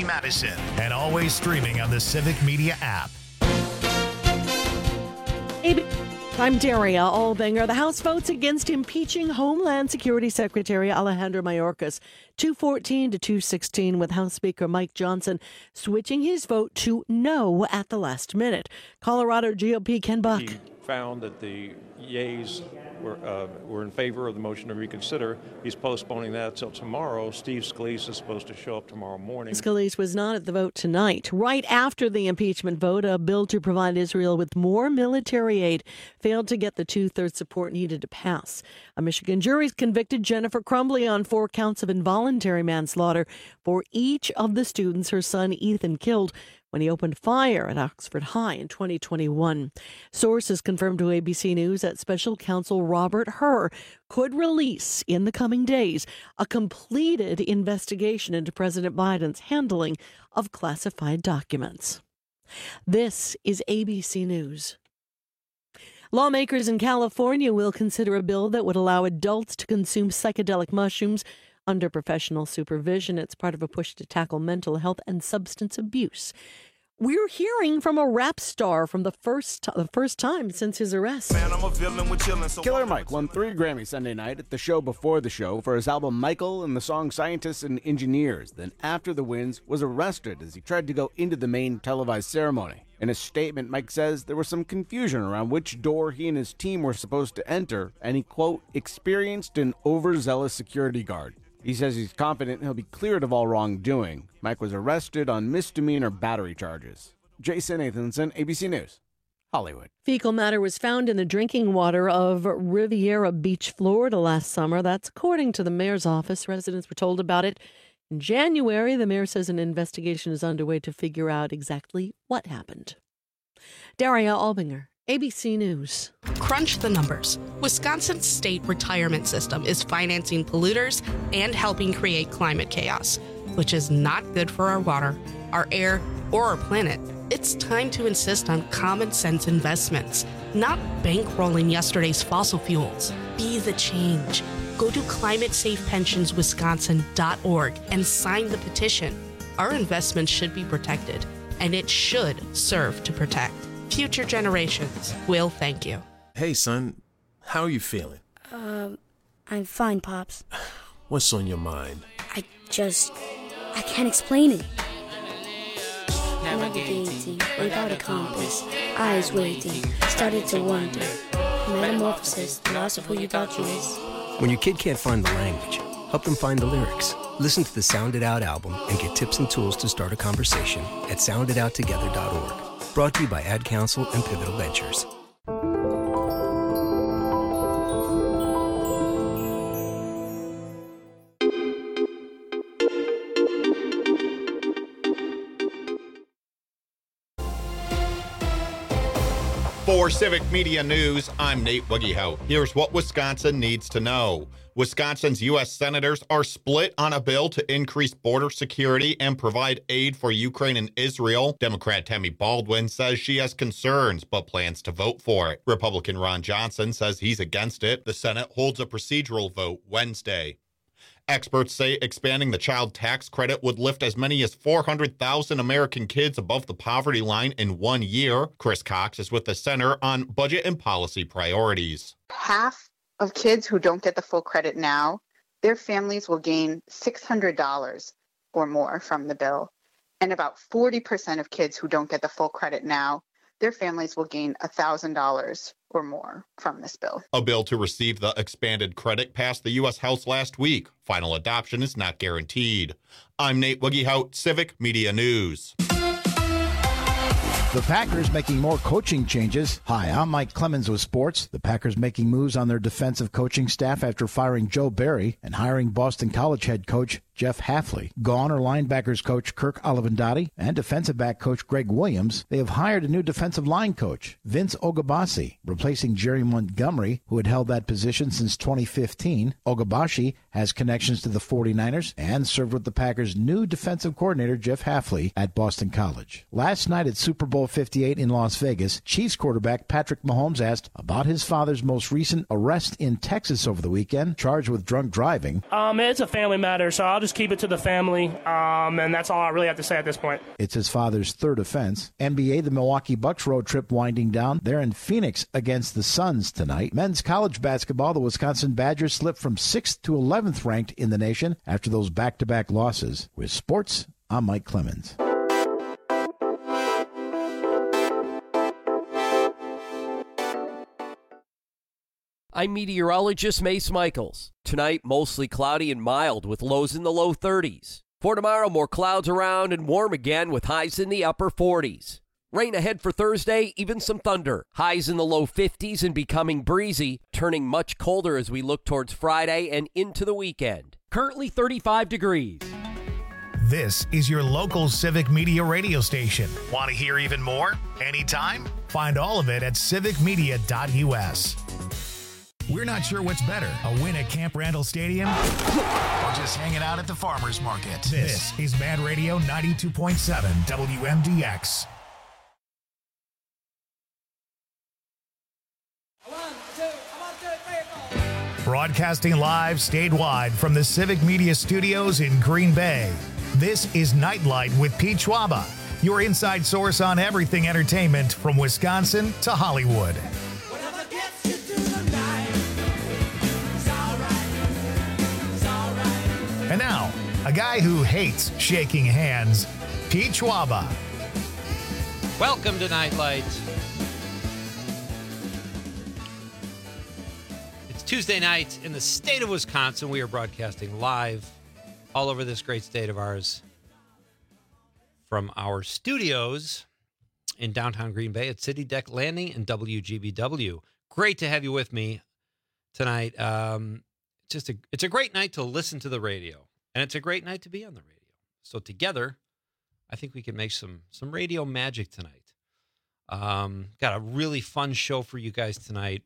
Cincinnati, Madison, and always streaming on the Civic Media app. I'm Daria Albinger. The House votes against impeaching Homeland Security Secretary Alejandro Mayorkas, 214 to 216, with House Speaker Mike Johnson switching his vote to no at the last minute. Colorado GOP Ken Buck. He found that the yeas were in favor of the motion to reconsider. He's postponing that till tomorrow. Steve Scalise is supposed to show up tomorrow morning. Scalise was not at the vote tonight. Right after the impeachment vote, a bill to provide Israel with more military aid failed to get the two-thirds support needed to pass. A Michigan jury convicted Jennifer Crumbly on 4 counts of involuntary manslaughter for each of the students her son Ethan killed when he opened fire at Oxford High in 2021. Sources confirmed to ABC News that Special Counsel Robert Hur could release in the coming days a completed investigation into President Biden's handling of classified documents. This is ABC News. Lawmakers in California will consider a bill that would allow adults to consume psychedelic mushrooms under professional supervision. It's part of a push to tackle mental health and substance abuse. We're hearing from a rap star from the first time since his arrest. Killer Mike won 3 Grammys Sunday night at the show before the show for his album Michael and the song Scientists and Engineers. Then after the wins, was arrested as he tried to go into the main televised ceremony. In a statement, Mike says there was some confusion around which door he and his team were supposed to enter, and he, quote, experienced an overzealous security guard. He says he's confident he'll be cleared of all wrongdoing. Mike was arrested on misdemeanor battery charges. Jason Nathanson, ABC News, Hollywood. Fecal matter was found in the drinking water of Riviera Beach, Florida last summer. That's according to the mayor's office. Residents were told about it in January. The mayor says an investigation is underway to figure out exactly what happened. Daria Albinger, ABC News. Crunch the numbers. Wisconsin's state retirement system is financing polluters and helping create climate chaos, which is not good for our water, our air, or our planet. It's time to insist on common sense investments, not bankrolling yesterday's fossil fuels. Be the change. Go to climatesafepensionswisconsin.org and sign the petition. Our investments should be protected, and it should serve to protect. Future generations will thank you. Hey, son. How are you feeling? I'm fine, Pops. What's on your mind? I can't explain it. Navigating without a compass, eyes waiting, started to wonder. Metamorphosis, the loss of who you thought you is. When your kid can't find the language, help them find the lyrics. Listen to the Sound It Out album and get tips and tools to start a conversation at sounditouttogether.org. Brought to you by Ad Council and Pivotal Ventures. For Civic Media News, I'm Nate Wiggyhout. Here's what Wisconsin needs to know. Wisconsin's U.S. senators are split on a bill to increase border security and provide aid for Ukraine and Israel. Democrat Tammy Baldwin says she has concerns, but plans to vote for it. Republican Ron Johnson says he's against it. The Senate holds a procedural vote Wednesday. Experts say expanding the child tax credit would lift as many as 400,000 American kids above the poverty line in 1 year. Chris Cox is with the Center on Budget and Policy Priorities. Half of kids who don't get the full credit now, their families will gain $600 or more from the bill. And about 40% of kids who don't get the full credit now, their families will gain $1,000 or more from this bill. A bill to receive the expanded credit passed the U.S. House last week. Final adoption is not guaranteed. I'm Nate Wiggyhout, Civic Media News. The Packers making more coaching changes. Hi, I'm Mike Clemens with sports. The Packers making moves on their defensive coaching staff after firing Joe Barry and hiring Boston College head coach Jeff Hafley. Gone are linebackers coach Kirk Olivendotti and defensive back coach Greg Williams. They have hired a new defensive line coach, Vince Ogabasi, replacing Jerry Montgomery, who had held that position since 2015. Ogabasi has connections to the 49ers and served with the Packers' new defensive coordinator, Jeff Hafley, at Boston College. Last night at Super Bowl Bowl 58 in Las Vegas, Chiefs quarterback Patrick Mahomes asked about his father's most recent arrest in Texas over the weekend, charged with drunk driving. It's a family matter, so I'll just keep it to the family, and that's all I really have to say at this point. It's his father's third offense. NBA, the Milwaukee Bucks road trip winding down. They're in Phoenix against the Suns tonight. Men's college basketball, the Wisconsin Badgers slipped from 6th to 11th ranked in the nation after those back-to-back losses. With sports, I'm Mike Clemens. I'm meteorologist Mace Michaels. Tonight, mostly cloudy and mild with lows in the low 30s. For tomorrow, more clouds around and warm again with highs in the upper 40s. Rain ahead for Thursday, even some thunder. Highs in the low 50s and becoming breezy, turning much colder as we look towards Friday and into the weekend. Currently 35 degrees. This is your local Civic Media radio station. Want to hear even more? Anytime? Find all of it at civicmedia.us. We're not sure what's better, a win at Camp Randall Stadium or just hanging out at the farmer's market. This is Mad Radio 92.7 WMDX. Broadcasting live statewide from the Civic Media Studios in Green Bay. This is Nightlight with Pete Schwaba, your inside source on everything entertainment from Wisconsin to Hollywood. And now, a guy who hates shaking hands, Pete Schwaba. Welcome to Nightlight. It's Tuesday night in the state of Wisconsin. We are broadcasting live all over this great state of ours from our studios in downtown Green Bay at City Deck Landing and WGBW. Great to have you with me tonight. It's a great night to listen to the radio, and it's a great night to be on the radio. So together, I think we can make some radio magic tonight. Got a really fun show for you guys tonight.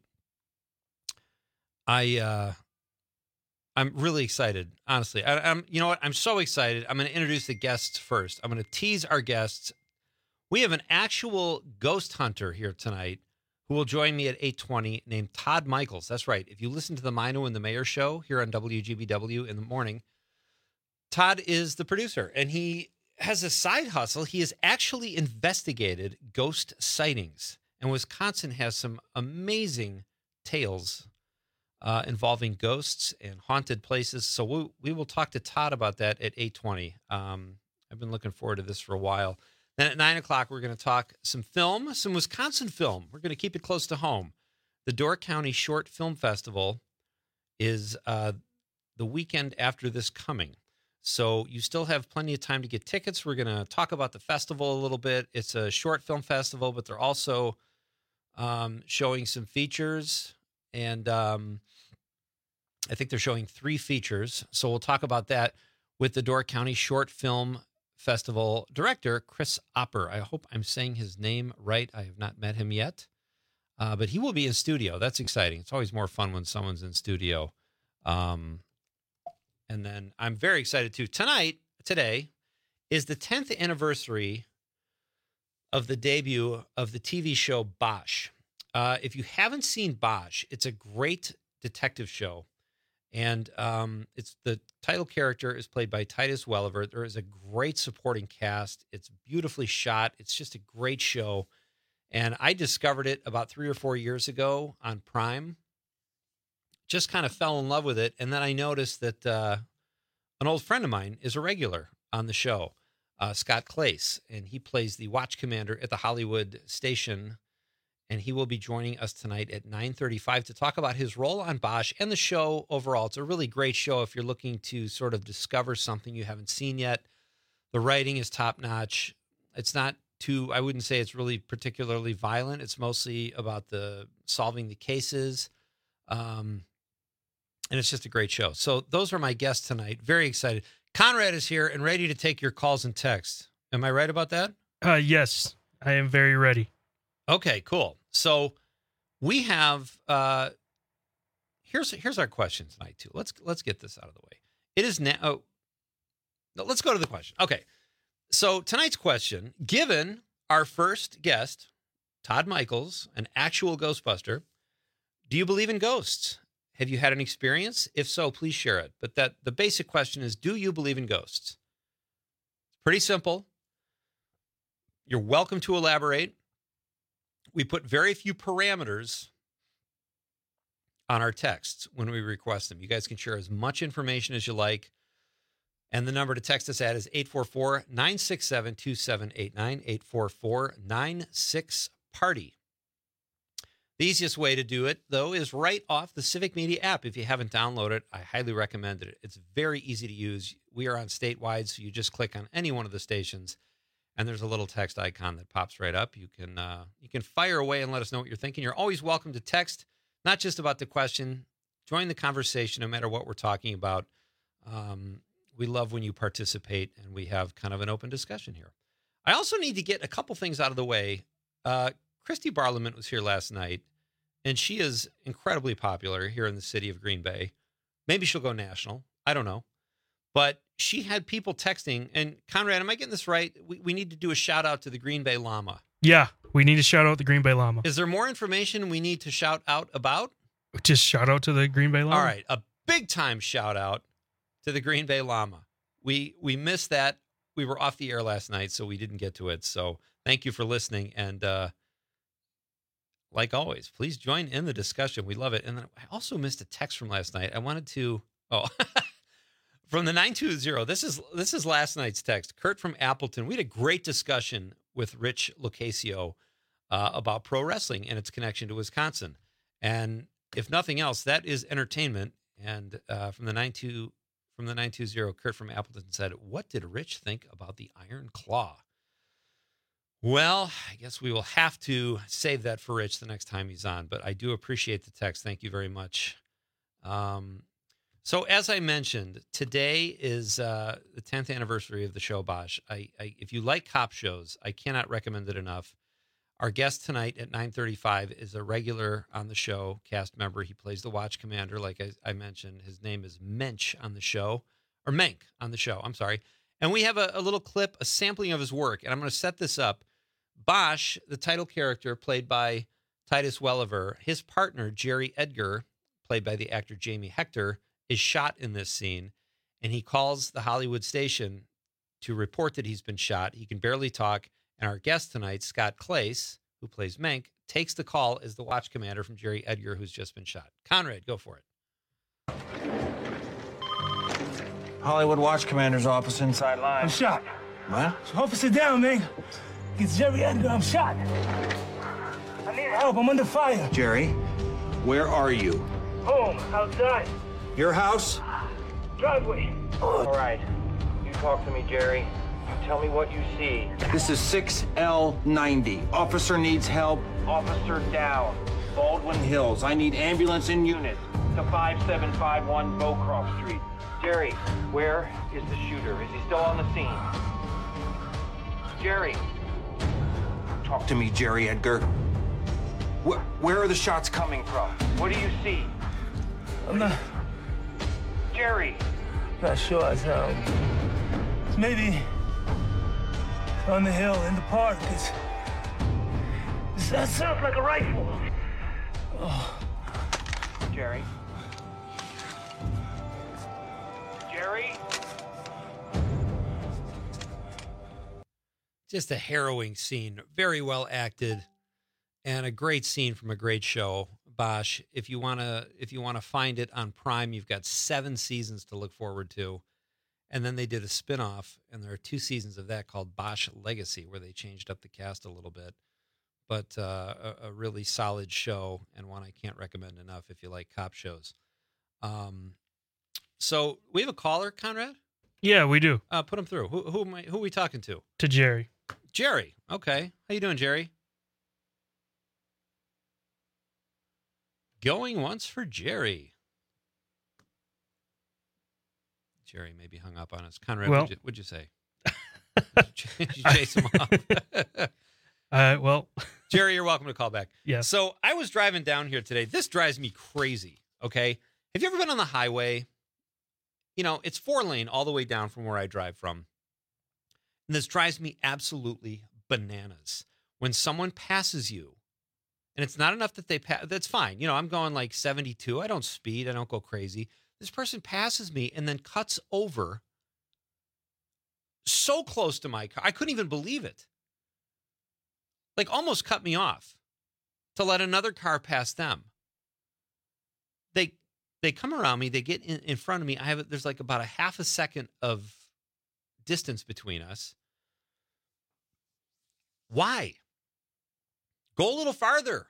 I'm really excited, honestly. You know what? I'm so excited. I'm going to introduce the guests first. I'm going to tease our guests. We have an actual ghost hunter here tonight who will join me at 8:20, named Todd Michaels. That's right. If you listen to the Mino and the Mayor show here on WGBW in the morning, Todd is the producer, and he has a side hustle. He has actually investigated ghost sightings, and Wisconsin has some amazing tales involving ghosts and haunted places. So we will talk to Todd about that at 8:20. I've been looking forward to this for a while. Then at 9 o'clock, we're going to talk some film, some Wisconsin film. We're going to keep it close to home. The Door County Short Film Festival is the weekend after this coming. So you still have plenty of time to get tickets. We're going to talk about the festival a little bit. It's a short film festival, but they're also showing some features. And I think they're showing 3 features. So we'll talk about that with the Door County Short Film Festival director, Chris Opper. I hope I'm saying his name right. I have not met him yet, but he will be in studio. That's exciting. It's always more fun when someone's in studio. And then I'm very excited too. Today is the 10th anniversary of the debut of the TV show Bosch. If you haven't seen Bosch, it's a great detective show. And it's the title character is played by Titus Welliver. There is a great supporting cast. It's beautifully shot. It's just a great show. And I discovered it about 3 or 4 years ago on Prime. Just kind of fell in love with it. And then I noticed that an old friend of mine is a regular on the show, Scott Clace. And he plays the watch commander at the Hollywood station. And he will be joining us tonight at 9:35 to talk about his role on Bosch and the show overall. It's a really great show if you're looking to sort of discover something you haven't seen yet. The writing is top-notch. It's not too, I wouldn't say it's really particularly violent. It's mostly about solving the cases. And it's just a great show. So those are my guests tonight. Very excited. Conrad is here and ready to take your calls and texts. Am I right about that? Yes, I am very ready. Okay, cool. So we have here's our question tonight too. Let's get this out of the way. It is now. Oh, no, let's go to the question. Okay, so tonight's question: given our first guest, Todd Michaels, an actual Ghostbuster. Do you believe in ghosts? Have you had an experience? If so, please share it. But the basic question is, do you believe in ghosts? It's pretty simple. You're welcome to elaborate. We put very few parameters on our texts when we request them. You guys can share as much information as you like. And the number to text us at is 844-967-2789, 844-96-PARTY. The easiest way to do it, though, is right off the Civic Media app. If you haven't downloaded it, I highly recommend it. It's very easy to use. We are on statewide, so you just click on any one of the stations, and there's a little text icon that pops right up. You can fire away and let us know what you're thinking. You're always welcome to text, not just about the question. Join the conversation no matter what we're talking about. We love when you participate, and we have kind of an open discussion here. I also need to get a couple things out of the way. Christy Barlament was here last night, and she is incredibly popular here in the city of Green Bay. Maybe she'll go national. I don't know. But she had people texting. And Conrad, am I getting this right? We need to do a shout out to the Green Bay Llama. Yeah, we need to shout out the Green Bay Llama. Is there more information we need to shout out about? Just shout out to the Green Bay Llama. All right, a big time shout out to the Green Bay Llama. We missed that. We were off the air last night, so we didn't get to it. So thank you for listening. And like always, please join in the discussion. We love it. And then I also missed a text from last night. I wanted to, from the 920. This is last night's text. Kurt from Appleton. We had a great discussion with Rich Locasio about pro wrestling and its connection to Wisconsin. And if nothing else, that is entertainment. And from the 920, Kurt from Appleton said, "What did Rich think about the Iron Claw?" Well, I guess we will have to save that for Rich the next time he's on, but I do appreciate the text. Thank you very much. So as I mentioned, today is the 10th anniversary of the show, Bosch. If you like cop shows, I cannot recommend it enough. Our guest tonight at 9:35 is a regular on the show, cast member. He plays the Watch Commander, like I mentioned. His name is Mensch on the show, or Menk on the show, I'm sorry. And we have a little clip, a sampling of his work, and I'm going to set this up. Bosch, the title character, played by Titus Welliver, his partner, Jerry Edgar, played by the actor Jamie Hector, is shot in this scene, and he calls the Hollywood station to report that he's been shot. He can barely talk, and our guest tonight, Scott Clace, who plays Menk, takes the call as the Watch Commander from Jerry Edgar, who's just been shot. Conrad, go for it. Hollywood Watch Commander's office inside line. I'm shot. What? Officer down, man. It's Jerry Edgar. I'm shot. I need help. I'm under fire. Jerry, where are you? Home, outside. Your house? Driveway. All right. You talk to me, Jerry. Tell me what you see. This is 6L90. Officer needs help. Officer down. Baldwin Hills. I need ambulance in unit to 5751 Bowcroft Street. Jerry, where is the shooter? Is he still on the scene? Jerry. Talk to me, Jerry Edgar. Where are the shots coming from? What do you see? I'm not... Jerry. Not sure. It's maybe on the hill in the park. That sounds like a rifle. Oh. Jerry. Jerry. Just a harrowing scene, very well acted, and a great scene from a great show. Bosch, if you wanna find it on Prime, you've got 7 seasons to look forward to, and then they did a spinoff, and there are 2 seasons of that called Bosch Legacy, where they changed up the cast a little bit, but a really solid show and one I can't recommend enough if you like cop shows. So we have a caller, Conrad? Yeah, we do. Put him through. Who are we talking to? To Jerry. Jerry. Okay. How you doing, Jerry? Going once for Jerry. Jerry maybe hung up on us. Conrad, well, what'd you say? Did you chase him off? Well. Jerry, you're welcome to call back. Yeah. So I was driving down here today. This drives me crazy, okay? Have you ever been on the highway? You know, it's 4-lane all the way down from where I drive from. And this drives me absolutely bananas. When someone passes you, and it's not enough that they pass, that's fine. You know, I'm going like 72. I don't speed. I don't go crazy. This person passes me and then cuts over so close to my car. I couldn't even believe it. Like almost cut me off to let another car pass them. They come around me. They get in front of me. There's like about a half a second of distance between us. Why? Go a little farther.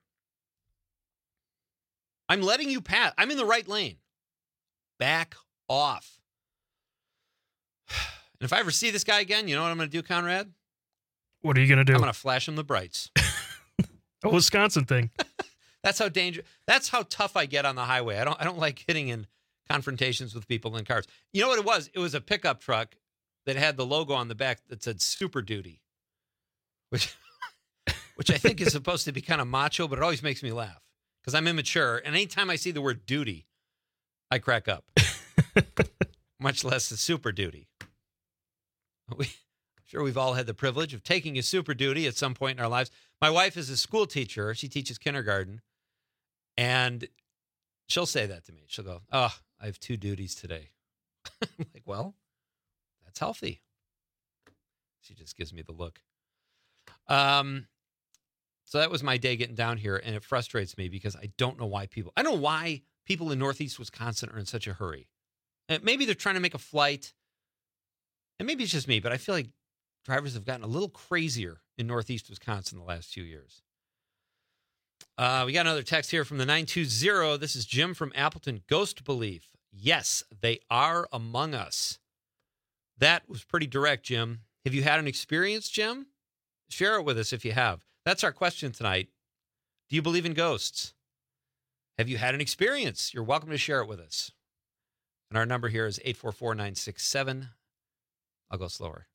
I'm letting you pass. I'm in the right lane. Back off. And if I ever see this guy again, you know what I'm going to do, Conrad? What are you going to do? I'm going to flash him the brights. A Wisconsin thing. That's how dangerous. That's how tough I get on the highway. I don't like getting in confrontations with people in cars. You know what it was? It was a pickup truck that had the logo on the back that said Super Duty, which I think is supposed to be kind of macho, but it always makes me laugh because I'm immature. And anytime I see the word duty, I crack up. Much less the Super Duty. I'm sure we've all had the privilege of taking a Super Duty at some point in our lives. My wife is a school teacher. She teaches kindergarten. And she'll say that to me. She'll go, "Oh, I have 2 duties today." I'm like, well, that's healthy. She just gives me the look. So that was my day getting down here, and it frustrates me because I don't know why people in Northeast Wisconsin are in such a hurry. And maybe they're trying to make a flight, and maybe it's just me, but I feel like drivers have gotten a little crazier in Northeast Wisconsin the last few years. We got another text here from the 920. This is Jim from Appleton. Ghost belief. Yes, they are among us. That was pretty direct, Jim. Have you had an experience, Jim? Share it with us if you have. That's our question tonight. Do you believe in ghosts? Have you had an experience? You're welcome to share it with us. And our number here is 844-967. I'll go slower.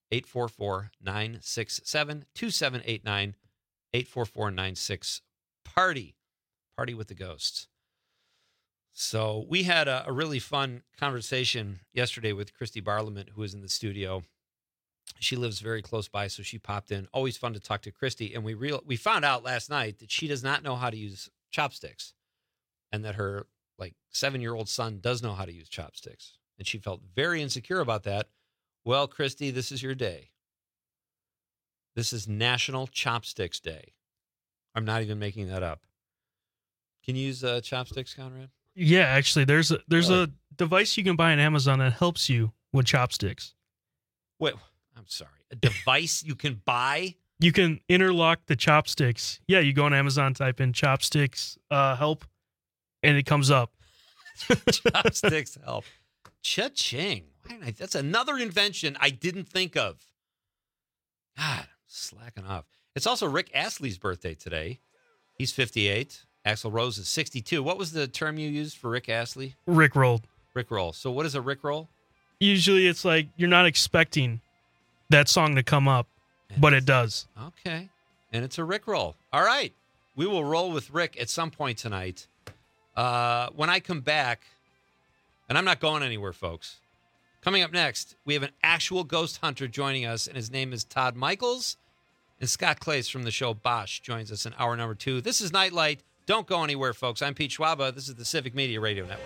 844-967-2789. 844-96-PARTY. Party with the ghosts. So we had a really fun conversation yesterday with Christy Barlament, who is in the studio. She lives very close by, so she popped in. Always fun to talk to Christy. And we found out last night that she does not know how to use chopsticks, and that her 7-year-old son does know how to use chopsticks. And she felt very insecure about that. Well, Christy, this is your day. This is National Chopsticks Day. I'm not even making that up. Can you use chopsticks, Conrad? Yeah, actually, there's a device you can buy on Amazon that helps you with chopsticks. Wait, I'm sorry. A device you can buy? You can interlock the chopsticks. Yeah, you go on Amazon, type in chopsticks help, and it comes up. Chopsticks help. Cha-ching. That's another invention I didn't think of. God, slacking off. It's also Rick Astley's birthday today. He's 58. Axl Rose is 62. What was the term you used for Rick Astley? Rickrolled. Rickroll. So what is a Rickroll? Usually it's like you're not expecting that song to come up, but it does. Okay. And it's a Rickroll. All right. We will roll with Rick at some point tonight. When I come back, and I'm not going anywhere, folks. Coming up next, we have an actual ghost hunter joining us, and his name is Todd Michaels. And Scott Clays from the show Bosch joins us in hour number 2. This is Nightlight. Don't go anywhere, folks. I'm Pete Schwaba. This is the Civic Media Radio Network.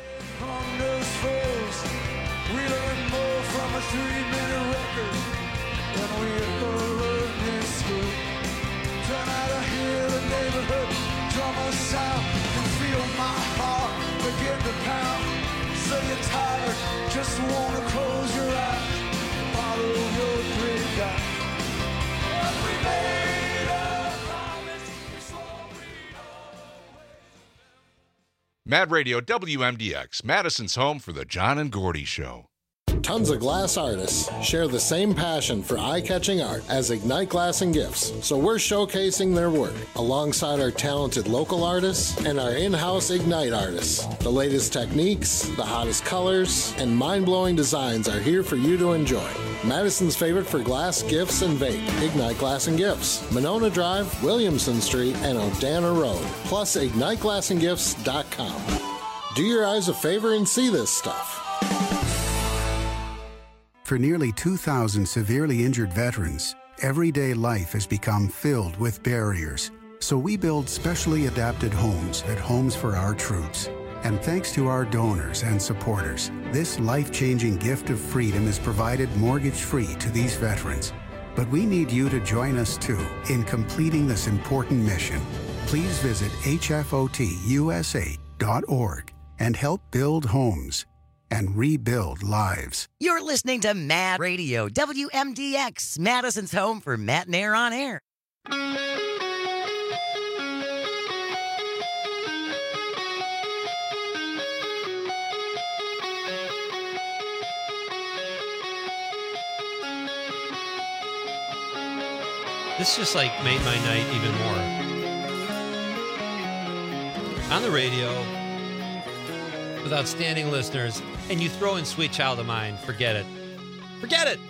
We learn more from a 3-minute record than we ever learned in school. Turn out to hear the neighborhood drummer sound and feel my heart begin to pound. So you're tired, just wanna close your eyes, follow your dream down. What we made of promise is what we Mad Radio WMDX, Madison's home for the John and Gordy Show. Tons of glass artists share the same passion for eye-catching art as Ignite Glass and Gifts, so we're showcasing their work alongside our talented local artists and our in-house Ignite artists. The latest techniques, the hottest colors, and mind-blowing designs are here for you to enjoy. Madison's favorite for glass, gifts, and vape, Ignite Glass and Gifts, Monona Drive, Williamson Street, and Odana Road, plus IgniteGlassandGifts.com. Do your eyes a favor and see this stuff. For nearly 2,000 severely injured veterans, everyday life has become filled with barriers. So we build specially adapted homes at Homes for Our Troops. And thanks to our donors and supporters, this life-changing gift of freedom is provided mortgage-free to these veterans. But we need you to join us, too, in completing this important mission. Please visit hfotusa.org and help build homes and rebuild lives. You're listening to Mad Radio, WMDX, Madison's home for Matt and Air on Air. This just like made my night even more. On the radio, with outstanding listeners, and you throw in Sweet Child of Mine, forget it. Forget it!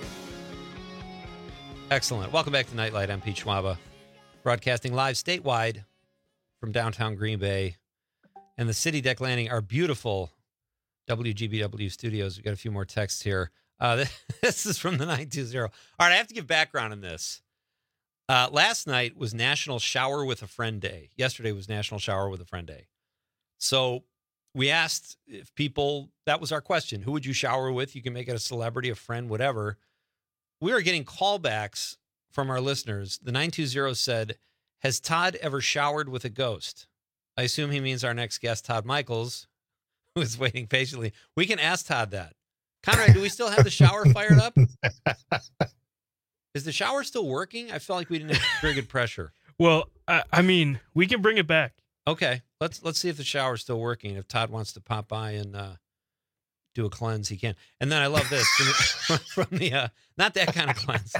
Excellent. Welcome back to Nightlight. I'm Pete Schwaba, broadcasting live statewide from downtown Green Bay and the City Deck Landing, our beautiful WGBW studios. We've got a few more texts here. This is from the 920. All right, I have to give background on this. Last night was National Shower with a Friend Day. Yesterday was National Shower with a Friend Day. So we asked if people, that was our question. Who would you shower with? You can make it a celebrity, a friend, whatever. We are getting callbacks from our listeners. The 920 said, has Todd ever showered with a ghost? I assume he means our next guest, Todd Michaels, who is waiting patiently. We can ask Todd that. Conrad, do we still have the shower fired up? Is the shower still working? I felt like we didn't have very good pressure. Well, I mean, we can bring it back. Okay, let's see if the shower's still working. If Todd wants to pop by and do a cleanse, he can. And then I love this from the not that kind of cleanse.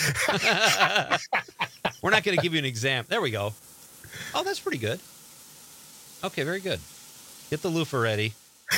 We're not going to give you an exam. There we go. Oh, that's pretty good. Okay, very good. Get the loofah ready.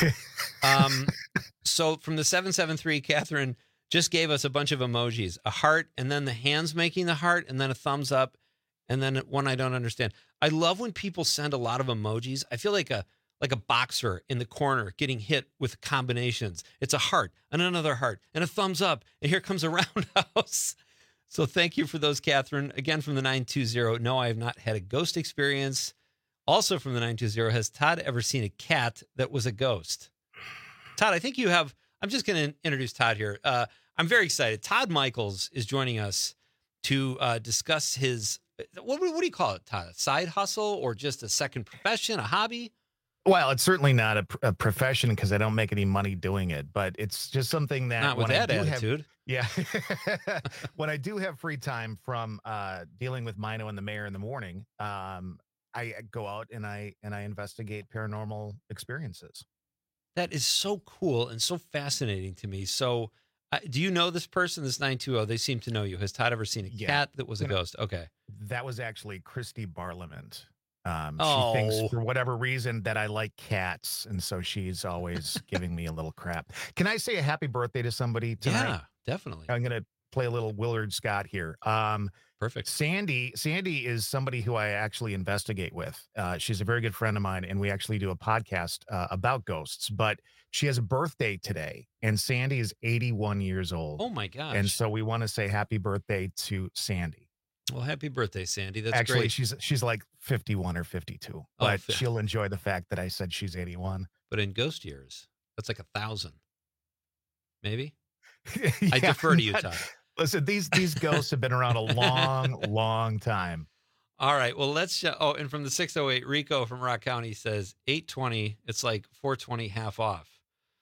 So from the 773, Catherine just gave us a bunch of emojis, a heart, and then the hands making the heart, and then a thumbs up, and then one I don't understand. I love when people send a lot of emojis. I feel like a boxer in the corner getting hit with combinations. It's a heart and another heart and a thumbs up, and here comes a roundhouse. So thank you for those, Catherine. Again, from the 920, no, I have not had a ghost experience. Also from the 920, has Todd ever seen a cat that was a ghost? Todd, I think you have. I'm just going to introduce Todd here. I'm very excited. Todd Michaels is joining us to discuss his, what do you call it, Todd? A side hustle or just a second profession, a hobby? Well, it's certainly not a profession because I don't make any money doing it, but it's just something that... Not with that attitude. When I do have free time from dealing with Mino and the mayor in the morning, I go out and I investigate paranormal experiences. That is so cool and so fascinating to me. So do you know this person, this 920? They seem to know you. Has Todd ever seen a cat that was a ghost? Okay. That was actually Christy Barlament. She thinks for whatever reason that I like cats, and so she's always giving me a little crap. Can I say a happy birthday to somebody tonight? Yeah, definitely. I'm going to play a little Willard Scott here. Perfect. Sandy is somebody who I actually investigate with. She's a very good friend of mine, and we actually do a podcast about ghosts, but she has a birthday today, and Sandy is 81 years old. Oh, my gosh. And so we want to say happy birthday to Sandy. Well, happy birthday, Sandy. That's actually great. She's like 51 or 52, but she'll enjoy the fact that I said she's 81. But in ghost years, that's like 1,000. Maybe? Yeah, I defer to you, Todd. Listen, these ghosts have been around a long, long time. All right. Well, let's. And from the 608, Rico from Rock County says 820. It's like 420 half off.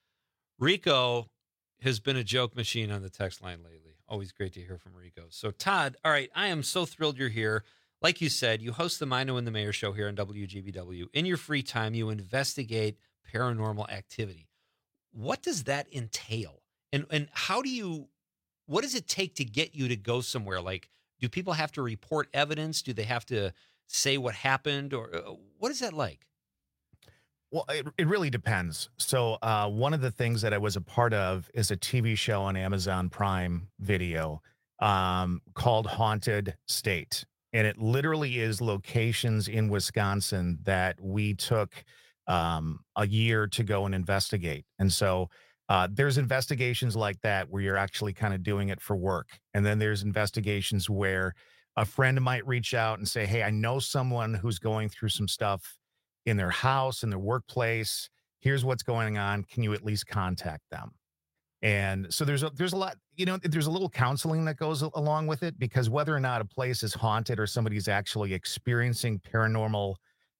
Rico has been a joke machine on the text line lately. Always great to hear from Rico. So, Todd, all right, I am so thrilled you're here. Like you said, you host the Mino and the Mayor show here on WGBW. In your free time, you investigate paranormal activity. What does that entail? And how do you, what does it take to get you to go somewhere? Like, do people have to report evidence? Do they have to say what happened? Or what is that like? Well, it really depends. So one of the things that I was a part of is a TV show on Amazon Prime Video called Haunted State. And it literally is locations in Wisconsin that we took a year to go and investigate. And so There's investigations like that where you're actually kind of doing it for work. And then there's investigations where a friend might reach out and say, hey, I know someone who's going through some stuff in their house, in their workplace. Here's what's going on. Can you at least contact them? And so there's a lot, there's a little counseling that goes along with it, because whether or not a place is haunted or somebody's actually experiencing paranormal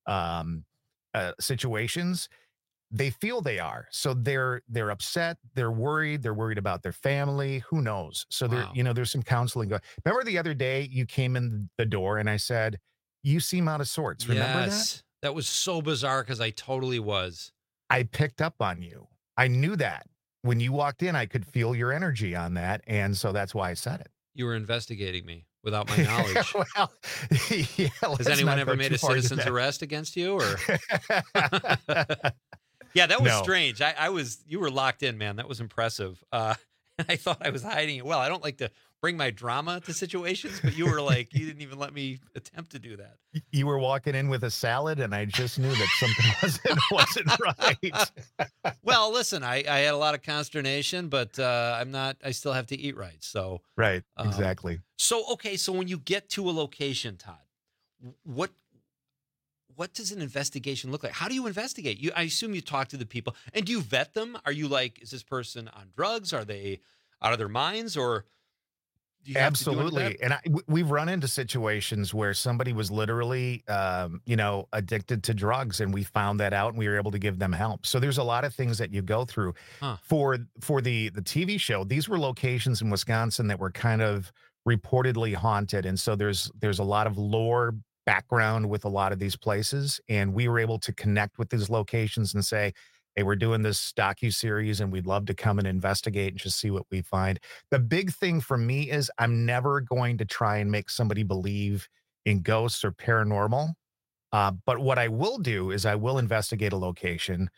situations, they feel they are. So they're upset, they're worried about their family, who knows? So there's some counseling going. Remember the other day you came in the door and I said, you seem out of sorts. Remember that? That was so bizarre because I totally was. I picked up on you. I knew that. When you walked in, I could feel your energy on that. And so that's why I said it. You were investigating me without my knowledge. Well, yeah, has anyone ever made a citizen's arrest against you? Or yeah, that was strange. You were locked in, man. That was impressive. I thought I was hiding it. Well, I don't like to bring my drama to situations, but you were like, you didn't even let me attempt to do that. You were walking in with a salad, and I just knew that something wasn't right. Well, listen, I had a lot of consternation, but I still have to eat right. So right, exactly. So when you get to a location, Todd, what does an investigation look like? How do you investigate? I assume you talk to the people, and do you vet them? Are you like, is this person on drugs? Are they out of their minds? Or absolutely. And we've run into situations where somebody was literally, addicted to drugs, and we found that out, and we were able to give them help. So there's a lot of things that you go through. For the TV show. These were locations in Wisconsin that were kind of reportedly haunted, and so there's a lot of lore background with a lot of these places, and we were able to connect with these locations and say, hey, we're doing this docuseries and we'd love to come and investigate and just see what we find. The big thing for me is I'm never going to try and make somebody believe in ghosts or paranormal. But what I will do is I will investigate a location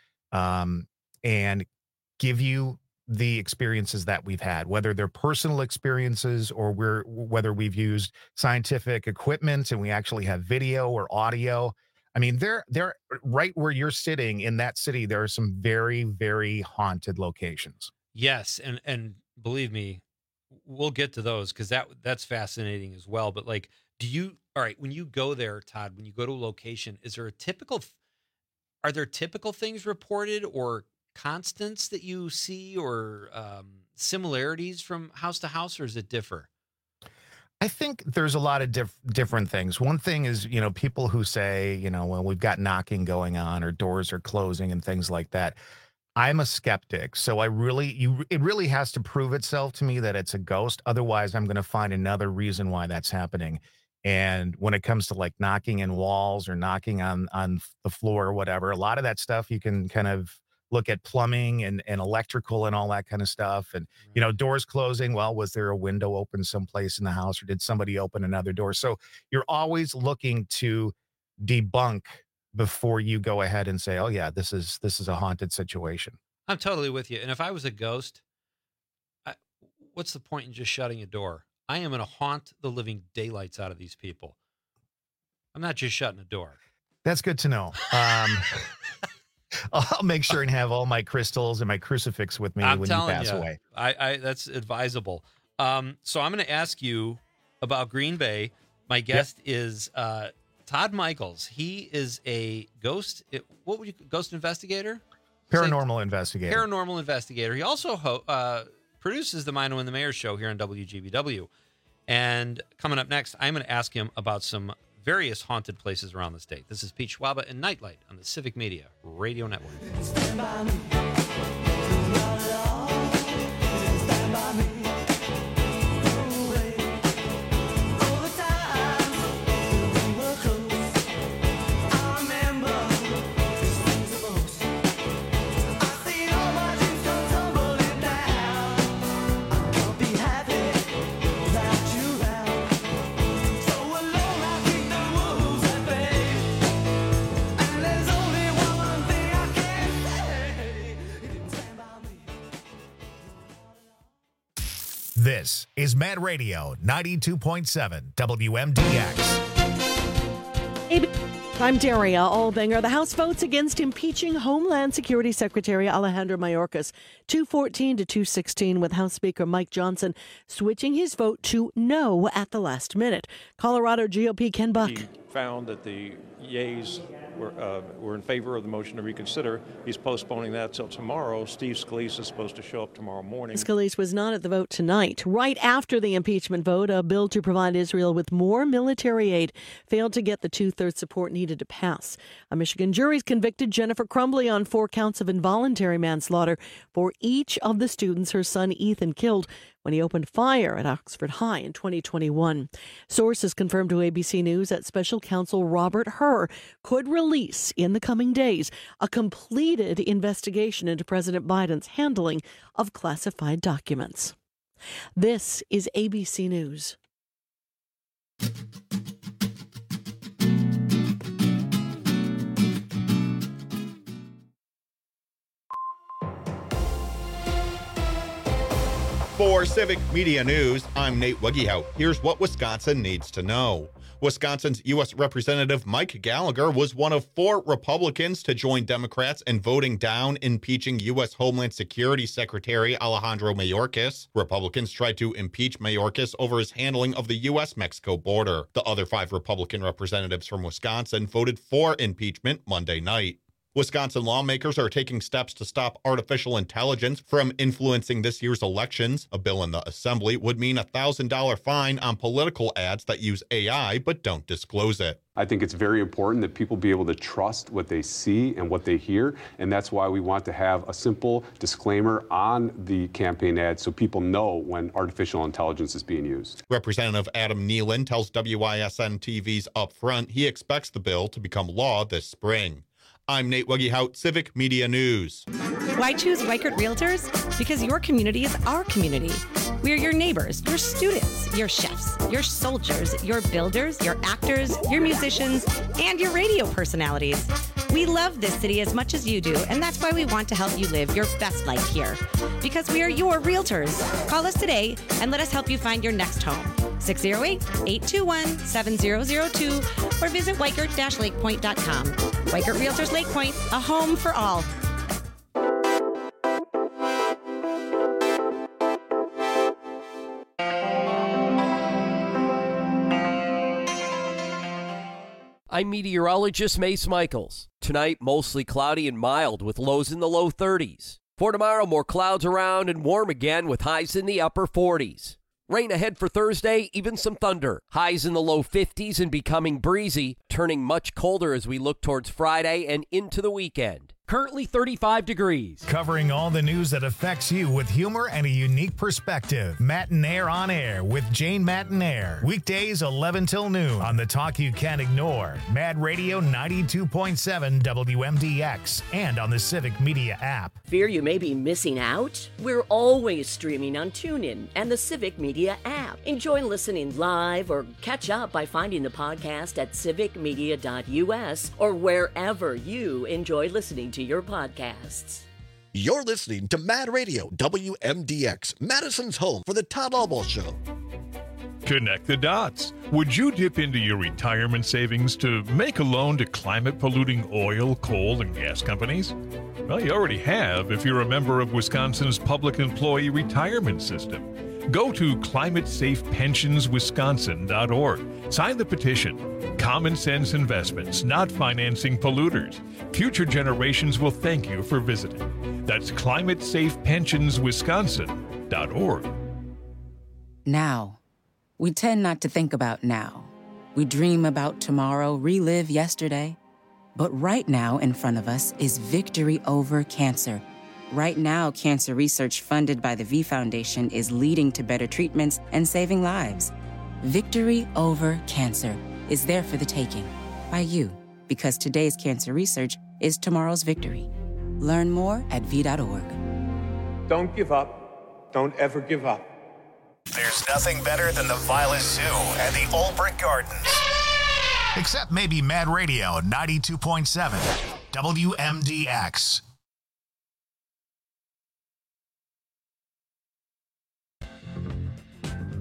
and give you the experiences that we've had, whether they're personal experiences or whether we've used scientific equipment and we actually have video or audio. I mean, they're right where you're sitting in that city. There are some very, very haunted locations. Yes. And believe me, we'll get to those because that's fascinating as well. But like, when you go there, Todd, when you go to a location, are there typical things reported or constants that you see or similarities from house to house, or does it differ? I think there's a lot of different things. One thing is, people who say, well, we've got knocking going on or doors are closing and things like that. I'm a skeptic. So it really has to prove itself to me that it's a ghost. Otherwise, I'm going to find another reason why that's happening. And when it comes to like knocking in walls or knocking on the floor or whatever, a lot of that stuff you can kind of look at plumbing and electrical and all that kind of stuff. And, doors closing. Well, was there a window open someplace in the house or did somebody open another door? So you're always looking to debunk before you go ahead and say, oh yeah, this is a haunted situation. I'm totally with you. And if I was a ghost, what's the point in just shutting a door? I am going to haunt the living daylights out of these people. I'm not just shutting a door. That's good to know. I'll make sure and have all my crystals and my crucifix with me when you pass away. That's advisable. So I'm going to ask you about Green Bay. My guest is Todd Michaels. He is a ghost. Ghost investigator? Paranormal investigator. Paranormal investigator. He also produces the Mino and the Mayor show here on WGBW. And coming up next, I'm going to ask him about some various haunted places around the state. This is Pete Schwaba and Nightlight on the Civic Media Radio Network. This is Mad Radio 92.7 WMDX. I'm Daria Albanger. The House votes against impeaching Homeland Security Secretary Alejandro Mayorkas, 214 to 216, with House Speaker Mike Johnson switching his vote to no at the last minute. Colorado GOP Ken Buck. He found that the yeas were in favor of the motion to reconsider. He's postponing that till tomorrow. Steve Scalise is supposed to show up tomorrow morning. Scalise was not at the vote tonight. Right after the impeachment vote, a bill to provide Israel with more military aid failed to get the two-thirds support needed to pass. A Michigan jury convicted Jennifer Crumbly on 4 counts of involuntary manslaughter for each of the students her son Ethan killed when he opened fire at Oxford High in 2021. Sources confirmed to ABC News that special counsel Robert Hur could release in the coming days a completed investigation into President Biden's handling of classified documents. This is ABC News. For Civic Media News, I'm Nate Wegehout. Here's what Wisconsin needs to know. Wisconsin's U.S. Representative Mike Gallagher was one of 4 Republicans to join Democrats in voting down impeaching U.S. Homeland Security Secretary Alejandro Mayorkas. Republicans tried to impeach Mayorkas over his handling of the U.S.-Mexico border. The other 5 Republican representatives from Wisconsin voted for impeachment Monday night. Wisconsin lawmakers are taking steps to stop artificial intelligence from influencing this year's elections. A bill in the Assembly would mean a $1,000 fine on political ads that use AI but don't disclose it. I think it's very important that people be able to trust what they see and what they hear, and that's why we want to have a simple disclaimer on the campaign ad so people know when artificial intelligence is being used. Representative Adam Nealon tells WISN TV's Upfront he expects the bill to become law this spring. I'm Nate Wegehout, Civic Media News. Why choose Weichert Realtors? Because your community is our community. We are your neighbors, your students, your chefs, your soldiers, your builders, your actors, your musicians, and your radio personalities. We love this city as much as you do, and that's why we want to help you live your best life here. Because we are your realtors. Call us today and let us help you find your next home. 608-821-7002 or visit Weichert-LakePoint.com. Weichert Realtors Lake Point, a home for all. I'm meteorologist Mace Michaels. Tonight, mostly cloudy and mild with lows in the low 30s. For tomorrow, more clouds around and warm again with highs in the upper 40s. Rain ahead for Thursday, even some thunder. Highs in the low 50s and becoming breezy, turning much colder as we look towards Friday and into the weekend. Currently 35 degrees. Covering all the news that affects you with humor and a unique perspective. Matinaire on Air with Jane Matinaire. Weekdays 11 till noon on the talk you can't ignore. Mad Radio 92.7 WMDX and on the Civic Media app. Fear you may be missing out? We're always streaming on TuneIn and the Civic Media app. Enjoy listening live or catch up by finding the podcast at civicmedia.us or wherever you enjoy listening to your podcasts. You're listening to Mad Radio WMDX, Madison's home for the Todd Albaugh Show. Connect the dots. Would you dip into your retirement savings to make a loan to climate-polluting oil, coal, and gas companies? Well, you already have if you're a member of Wisconsin's Public Employee Retirement System. Go to ClimateSafePensionsWisconsin.org. Sign the petition. Common sense investments, not financing polluters. Future generations will thank you for visiting. That's ClimateSafePensionsWisconsin.org. Now. We tend not to think about now. We dream about tomorrow, relive yesterday. But right now in front of us is victory over cancer. Right now, cancer research funded by the V Foundation is leading to better treatments and saving lives. Victory over cancer is there for the taking by you, because today's cancer research is tomorrow's victory. Learn more at v.org. Don't give up. Don't ever give up. There's nothing better than the Violet Zoo and the Old Brick Gardens. Except maybe Mad Radio 92.7 WMDX.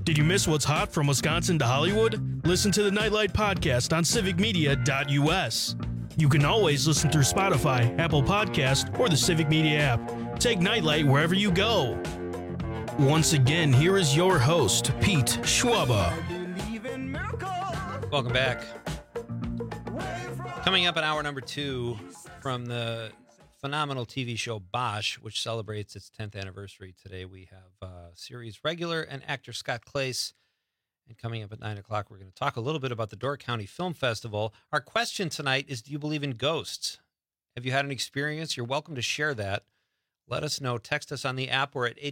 Did you miss what's hot from Wisconsin to Hollywood? Listen to the Nightlight Podcast on civicmedia.us. You can always listen through Spotify, Apple Podcast, or the Civic Media app. Take Nightlight wherever you go. Once again, here is your host, Pete Schwaba. Welcome back. Coming up in hour number 2 from the phenomenal TV show Bosch, which celebrates its 10th anniversary today, we have series regular and actor Scott Clace. And coming up at 9 o'clock, we're going to talk a little bit about the Door County Film Festival. Our question tonight is, do you believe in ghosts? Have you had an experience? You're welcome to share that. Let us know. Text us on the app. We're at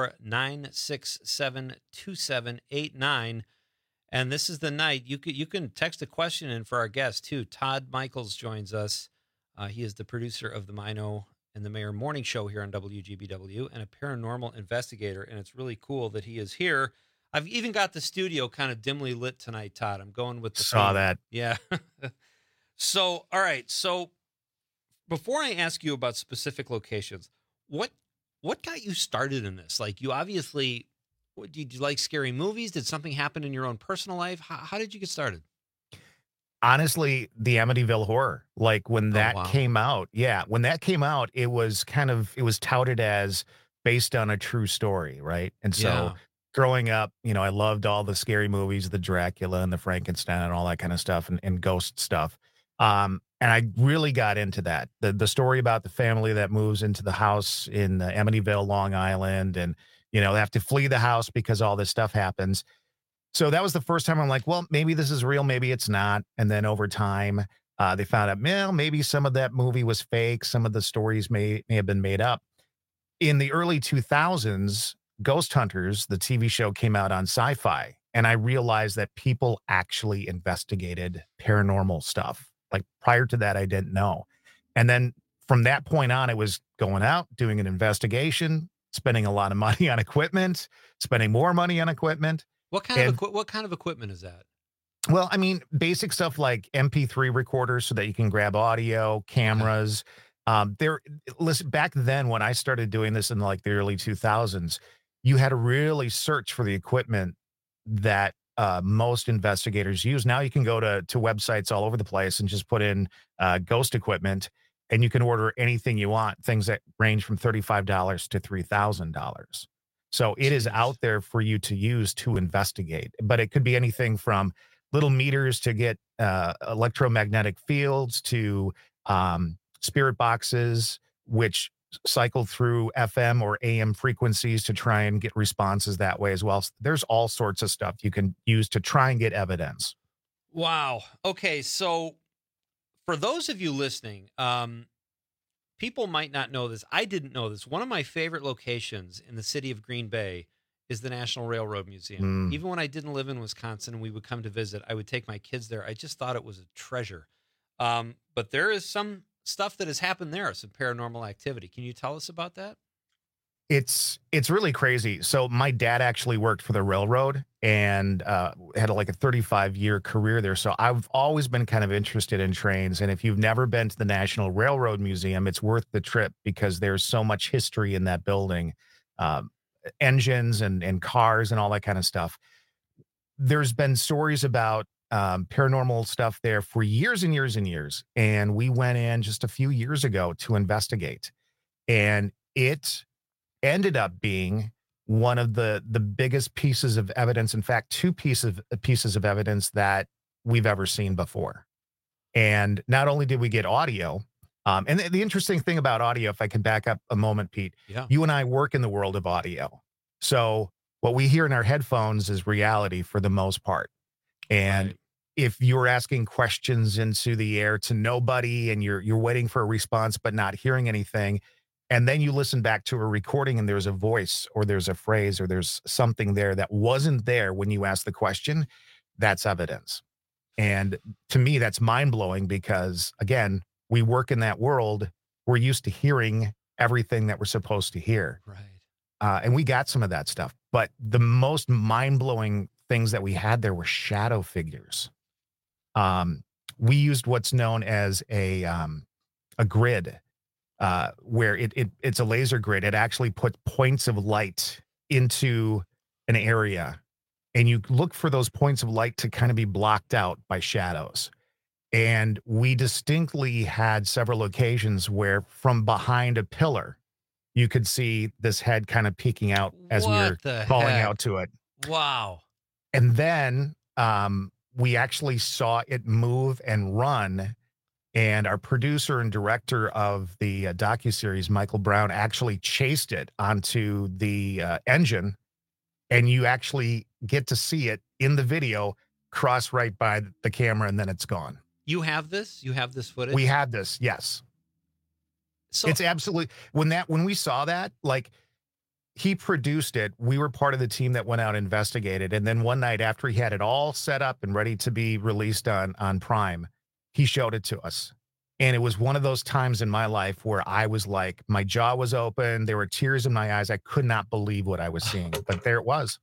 844-967-2789. And this is the night. You can text a question in for our guest, too. Todd Michaels joins us. He is the producer of the Mino and the Mayor Morning Show here on WGBW and a paranormal investigator. And it's really cool that he is here. I've even got the studio kind of dimly lit tonight, Todd. I'm going with the Saw theme. that. Yeah. So, all right. So before I ask you about specific locations, what got you started in this? Like, you obviously, did you like scary movies? Did something happen in your own personal life? How did you get started? Honestly, the Amityville Horror, like when that came out, when that came out, it was touted as based on a true story, right? And so growing up, I loved all the scary movies, the Dracula and the Frankenstein and all that kind of stuff and ghost stuff. And I really got into that. The story about the family that moves into the house in Amityville, Long Island, and, they have to flee the house because all this stuff happens. So that was the first time I'm like, well, maybe this is real, maybe it's not. And then over time, they found out, well, maybe some of that movie was fake. Some of the stories may have been made up. In the early 2000s, Ghost Hunters, the TV show, came out on Sci-Fi. And I realized that people actually investigated paranormal stuff. Like prior to that, I didn't know. And then from that point on, it was going out, doing an investigation, spending a lot of money on equipment, spending more money on equipment. What kind of equipment is that? Well, I mean, basic stuff like MP3 recorders so that you can grab audio, cameras. Listen, back then when I started doing this in like the early 2000s, you had to really search for the equipment that most investigators use. Now you can go to websites all over the place and just put in ghost equipment, and you can order anything you want, things that range from $35 to $3,000. So it is out there for you to use to investigate, but it could be anything from little meters to get electromagnetic fields to spirit boxes, which cycle through FM or AM frequencies to try and get responses that way as well. So there's all sorts of stuff you can use to try and get evidence. Wow. Okay. So for those of you listening, people might not know this. I didn't know this. One of my favorite locations in the city of Green Bay is the National Railroad Museum. Even when I didn't live in Wisconsin and we would come to visit, I would take my kids there. I just thought it was a treasure. But there is some stuff that has happened there, some paranormal activity. Can you tell us about that? It's really crazy. So my dad actually worked for the railroad and had like a 35-year career there. So I've always been kind of interested in trains. And if you've never been to the National Railroad Museum, it's worth the trip because there's so much history in that building, engines and cars and all that kind of stuff. There's been stories about paranormal stuff there for years and years and years. And we went in just a few years ago to investigate. And it ended up being one of the biggest pieces of evidence. In fact, two pieces of evidence that we've ever seen before. And not only did we get audio, and the interesting thing about audio, if I could back up a moment, Pete, you and I work in the world of audio. So what we hear in our headphones is reality for the most part. And if you're asking questions into the air to nobody and you're waiting for a response but not hearing anything, and then you listen back to a recording and there's a voice or there's a phrase or there's something there that wasn't there when you asked the question, that's evidence. And to me, that's mind-blowing because, again, we work in that world. We're used to hearing everything that we're supposed to hear. Right. And we got some of that stuff. But the most mind-blowing things that we had there were shadow figures. We used what's known as a grid. Where it's a laser grid. It actually puts points of light into an area, and you look for those points of light to kind of be blocked out by shadows. And we distinctly had several occasions where from behind a pillar, you could see this head kind of peeking out as we were calling out to it. Wow. And then we actually saw it move and run. And our producer and director of the docuseries, Michael Brown, actually chased it onto the engine. And you actually get to see it in the video cross right by the camera, and then it's gone. You have this? You have this footage? We had this, yes. So it's absolutely when we saw that, like, he produced it. We were part of the team that went out and investigated. And then one night after he had it all set up and ready to be released on Prime, he showed it to us. And it was one of those times in my life where I was like, my jaw was open. There were tears in my eyes. I could not believe what I was seeing, but there it was.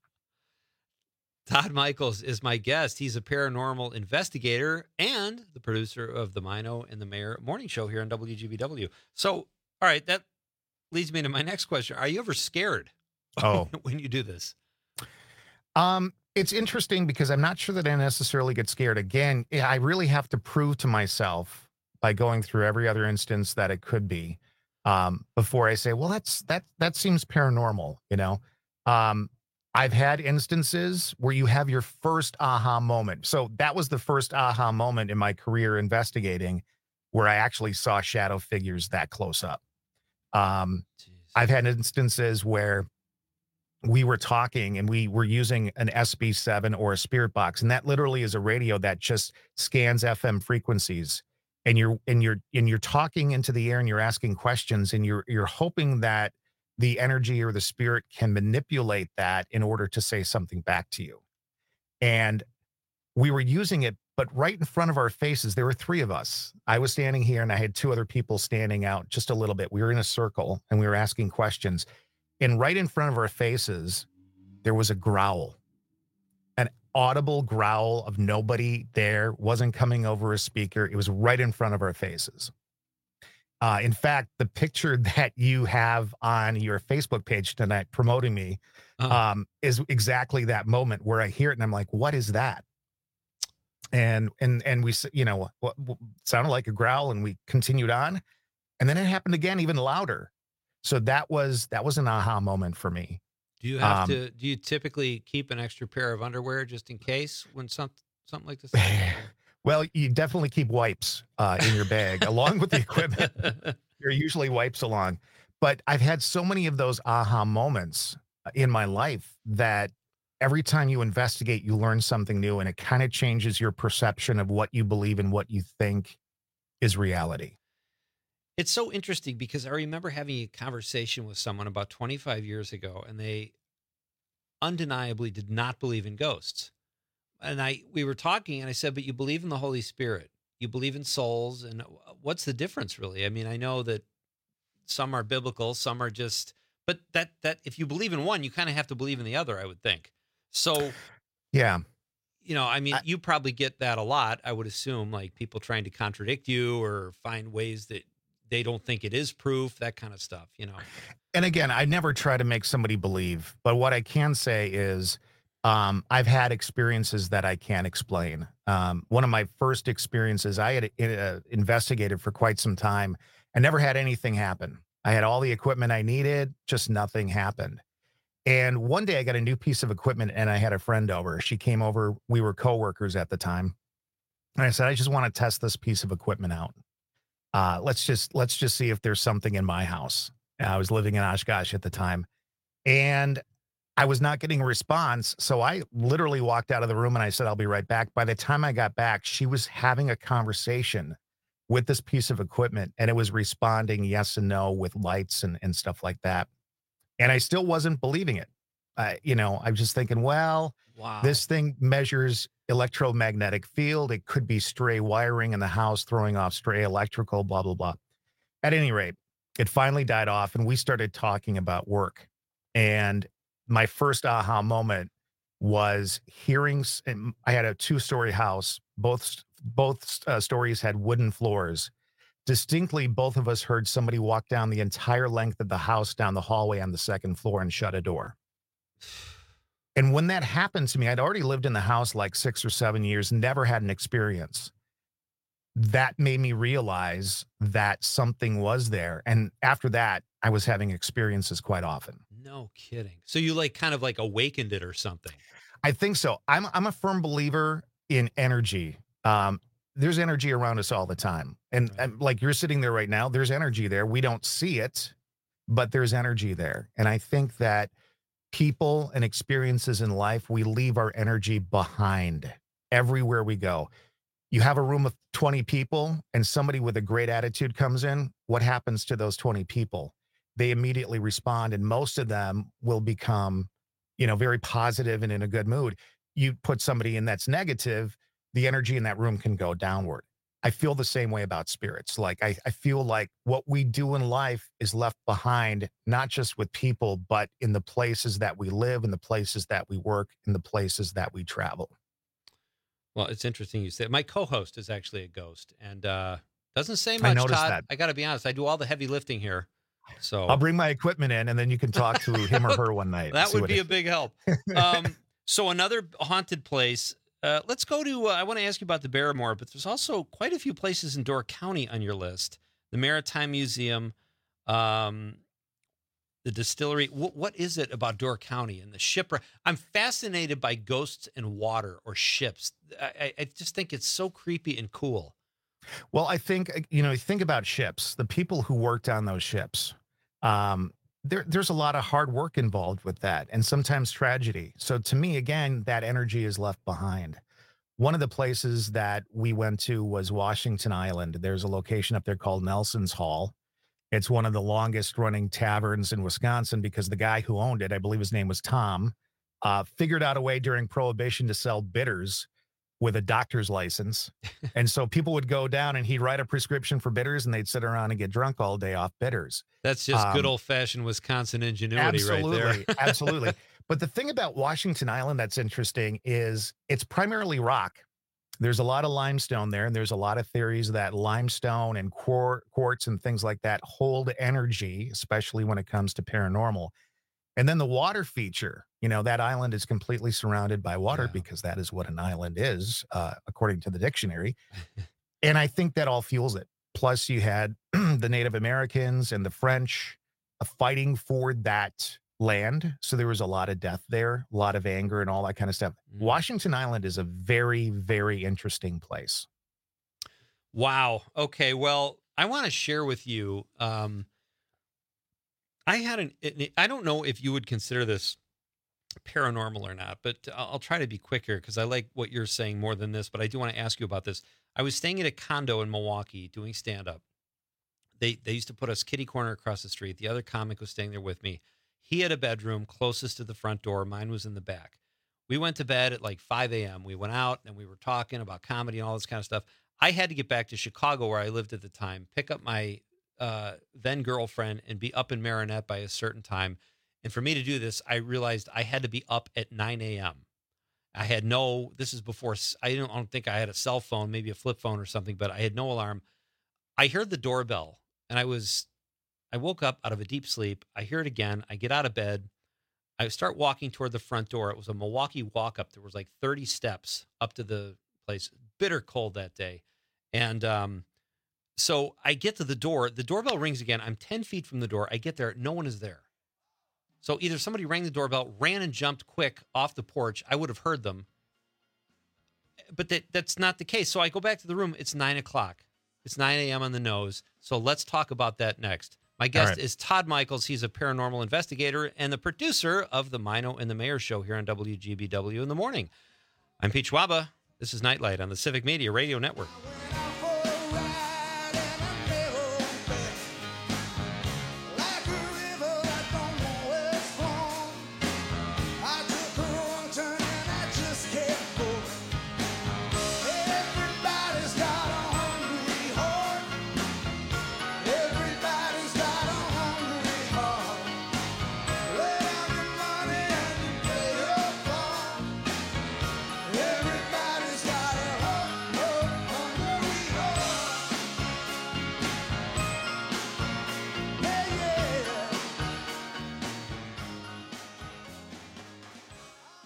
Todd Michaels is my guest. He's a paranormal investigator and the producer of the Mino and the Mayor morning show here on WGBW. So, all right, that leads me to my next question. Are you ever scared when you do this? It's interesting because I'm not sure that I necessarily get scared. Again, I really have to prove to myself by going through every other instance that it could be before I say, well, that seems paranormal, you know? I've had instances where you have your first aha moment. So that was the first aha moment in my career investigating where I actually saw shadow figures that close up. I've had instances where we were talking and we were using an SB7 or a Spirit Box, and that literally is a radio that just scans FM frequencies. And you're talking into the air and you're asking questions and you're hoping that the energy or the spirit can manipulate that in order to say something back to you. And we were using it, but right in front of our faces, there were three of us. I was standing here and I had two other people standing out just a little bit. We were in a circle and we were asking questions. And right in front of our faces, there was a growl, an audible growl of nobody there, wasn't coming over a speaker. It was right in front of our faces. In fact, the picture that you have on your Facebook page tonight promoting me is exactly that moment where I hear it and I'm like, what is that? And we, you know, what sounded like a growl, and we continued on. And then it happened again, even louder. So that was an aha moment for me. Do you have do you typically keep an extra pair of underwear just in case when something like this happens? Well, you definitely keep wipes in your bag along with the equipment. There are usually wipes along. But I've had so many of those aha moments in my life that every time you investigate, you learn something new, and it kind of changes your perception of what you believe and what you think is reality. It's so interesting because I remember having a conversation with someone about 25 years ago, and they undeniably did not believe in ghosts. And we were talking, and I said, but you believe in the Holy Spirit. You believe in souls. And what's the difference, really? I mean, I know that some are biblical, some are just, but that if you believe in one, you kind of have to believe in the other, I would think. So, yeah, you know, I mean, you probably get that a lot, I would assume, like people trying to contradict you or find ways that they don't think it is proof, that kind of stuff, you know. And again, I never try to make somebody believe, but what I can say is, I've had experiences that I can't explain. One of my first experiences, I had investigated for quite some time. I never had anything happen. I had all the equipment I needed, just nothing happened. And one day I got a new piece of equipment and I had a friend over. She came over. We were coworkers at the time. And I said, I just want to test this piece of equipment out. Let's just see if there's something in my house. I was living in Oshkosh at the time. And I was not getting a response, so I literally walked out of the room and I said, I'll be right back. By the time I got back, she was having a conversation with this piece of equipment, and it was responding yes and no with lights and stuff like that. And I still wasn't believing it. You know, I was just thinking, well, wow, this thing measures electromagnetic field. It could be stray wiring in the house throwing off stray electrical, blah, blah, blah. At any rate, it finally died off, and we started talking about work. And my first aha moment was hearing, I had a 2-story house. Both stories had wooden floors. Distinctly, both of us heard somebody walk down the entire length of the house, down the hallway on the second floor, and shut a door. And when that happened to me, I'd already lived in the house like 6 or 7 years, never had an experience. That made me realize that something was there. And after that, I was having experiences quite often. No kidding. So you like kind of like awakened it or something. I think so. I'm a firm believer in energy. There's energy around us all the time. And like you're sitting there right now, there's energy there. We don't see it, but there's energy there. And I think that people and experiences in life, we leave our energy behind everywhere we go. You have a room of 20 people and somebody with a great attitude comes in. What happens to those 20 people? They immediately respond, and most of them will become, very positive and in a good mood. You put somebody in that's negative, the energy in that room can go downward. I feel the same way about spirits. Like I feel like what we do in life is left behind, not just with people, but in the places that we live, in the places that we work, in the places that we travel. Well, it's interesting you say. My co-host is actually a ghost, and doesn't say much. I noticed Todd. that. I got to be honest. I do all the heavy lifting here, so I'll bring my equipment in, and then you can talk to him or her one night. that would be a big help. So another haunted place. Let's go to. I want to ask you about the Barrymore, but there's also quite a few places in Door County on your list. The Maritime Museum, the distillery. What is it about Door County and the shipwreck? I'm fascinated by ghosts and water or ships. I just think it's so creepy and cool. Well, I think, think about ships, the people who worked on those ships. There's a lot of hard work involved with that and sometimes tragedy. So to me, again, that energy is left behind. One of the places that we went to was Washington Island. There's a location up there called Nelson's Hall. It's one of the longest running taverns in Wisconsin because the guy who owned it, I believe his name was Tom, figured out a way during Prohibition to sell bitters with a doctor's license. And so people would go down and he'd write a prescription for bitters and they'd sit around and get drunk all day off bitters. That's just good old fashioned Wisconsin ingenuity right there. Absolutely. But the thing about Washington Island that's interesting is it's primarily rock. There's a lot of limestone there, and there's a lot of theories that limestone and quartz and things like that hold energy, especially when it comes to paranormal. And then the water feature, that island is completely surrounded by water because that is what an island is, according to the dictionary. And I think that all fuels it. Plus, you had the Native Americans and the French fighting for that land. So there was a lot of death there, a lot of anger and all that kind of stuff. Washington Island is a very, very interesting place. Wow. Okay. Well, I want to share with you. I don't know if you would consider this paranormal or not, but I'll try to be quick here because I like what you're saying more than this, but I do want to ask you about this. I was staying at a condo in Milwaukee doing stand-up. They used to put us kitty corner across the street. The other comic was staying there with me. He had a bedroom closest to the front door. Mine was in the back. We went to bed at like 5 a.m. We went out and we were talking about comedy and all this kind of stuff. I had to get back to Chicago where I lived at the time, pick up my then girlfriend and be up in Marinette by a certain time. And for me to do this, I realized I had to be up at 9 a.m. This is before, I don't think I had a cell phone, maybe a flip phone or something, but I had no alarm. I heard the doorbell and I woke up out of a deep sleep. I hear it again. I get out of bed. I start walking toward the front door. It was a Milwaukee walk up. There was like 30 steps up to the place. Bitter cold that day. And so I get to the door. The doorbell rings again. I'm 10 feet from the door. I get there. No one is there. So either somebody rang the doorbell, ran and jumped quick off the porch. I would have heard them. But that's not the case. So I go back to the room. It's 9 o'clock. It's 9 a.m. on the nose. So let's talk about that next. My guest is Todd Michaels. He's a paranormal investigator and the producer of the Mino and the Mayor show here on WGBW in the morning. I'm Pete Schwaba. This is Nightlight on the Civic Media Radio Network.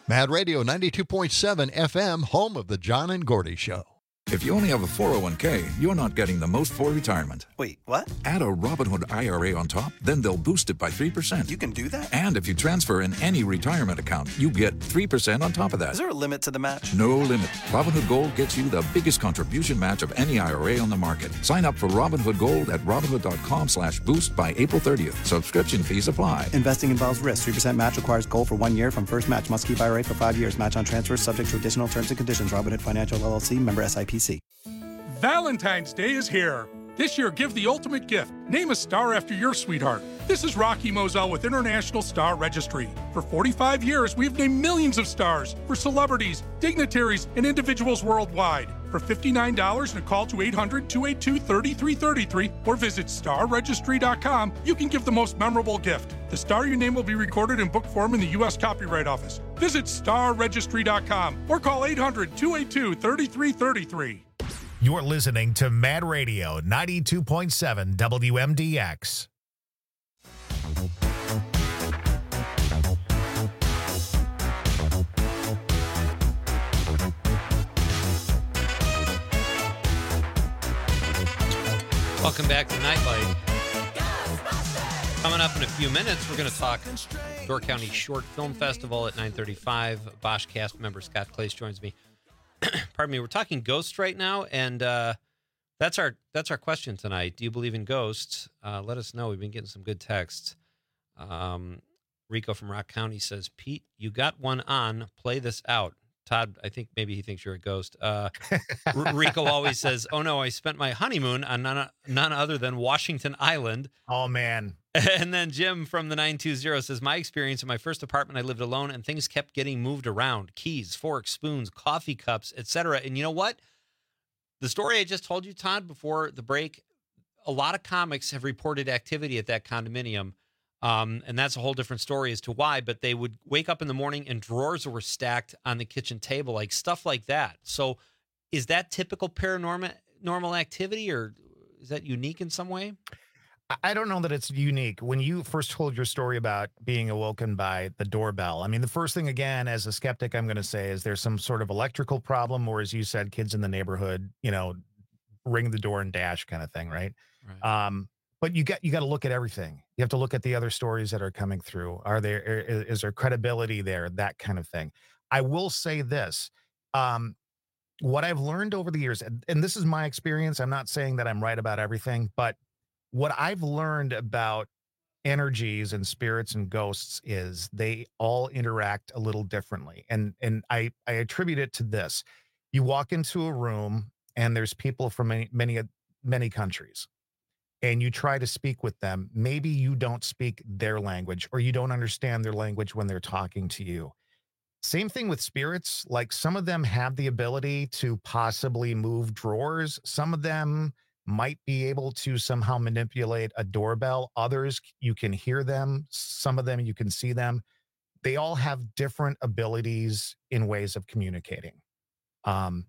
Mad Radio 92.7 FM, home of the John and Gordy Show. If you only have a 401k, you're not getting the most for retirement. Wait, what? Add a Robinhood IRA on top, then they'll boost it by 3%. You can do that? And if you transfer in any retirement account, you get 3% on top of that. Is there a limit to the match? No limit. Robinhood Gold gets you the biggest contribution match of any IRA on the market. Sign up for Robinhood Gold at Robinhood.com/boost by April 30th. Subscription fees apply. Investing involves risk. 3% match requires gold for 1 year from first match. Must keep IRA for 5 years. Match on transfers subject to additional terms and conditions. Robinhood Financial LLC, member SIPC. Valentine's Day is here. This year, give the ultimate gift. Name a star after your sweetheart. This is Rocky Moselle with International Star Registry. For 45 years, we've named millions of stars for celebrities, dignitaries, and individuals worldwide. For $59 and a call to 800-282-3333 or visit starregistry.com, you can give the most memorable gift. The star your name will be recorded in book form in the U.S. Copyright Office. Visit starregistry.com or call 800-282-3333. You're listening to Mad Radio 92.7 WMDX. Welcome back to Nightlight. Coming up in a few minutes, we're going to talk Door County Short Film Festival at 9:35. Bosch cast member Scott Clace joins me. Pardon me. We're talking ghosts right now, and that's our question tonight. Do you believe in ghosts? Let us know. We've been getting some good texts. Rico from Rock County says, Pete, you got one on. Play this out. Todd, I think maybe he thinks you're a ghost. Rico always says, oh, no, I spent my honeymoon on none other than Washington Island. Oh, man. And then Jim from the 920 says, my experience in my first apartment, I lived alone, and things kept getting moved around. Keys, forks, spoons, coffee cups, etc. And you know what? The story I just told you, Todd, before the break, a lot of comics have reported activity at that condominium. And that's a whole different story as to why, but they would wake up in the morning and drawers were stacked on the kitchen table, like stuff like that. So is that typical paranormal activity, or is that unique in some way? I don't know that it's unique. When you first told your story about being awoken by the doorbell, I mean, the first thing, again, as a skeptic, I'm going to say is there's some sort of electrical problem, or as you said, kids in the neighborhood, ring the door and dash kind of thing, right? But you got to look at everything. You have to look at the other stories that are coming through. Is there credibility there? That kind of thing. I will say this. What I've learned over the years, and this is my experience, I'm not saying that I'm right about everything, but what I've learned about energies and spirits and ghosts is they all interact a little differently. And I attribute it to this. You walk into a room and there's people from many countries, and you try to speak with them. Maybe you don't speak their language, or you don't understand their language when they're talking to you. Same thing with spirits. Like, some of them have the ability to possibly move drawers. Some of them might be able to somehow manipulate a doorbell. Others, you can hear them. Some of them, you can see them. They all have different abilities in ways of communicating. And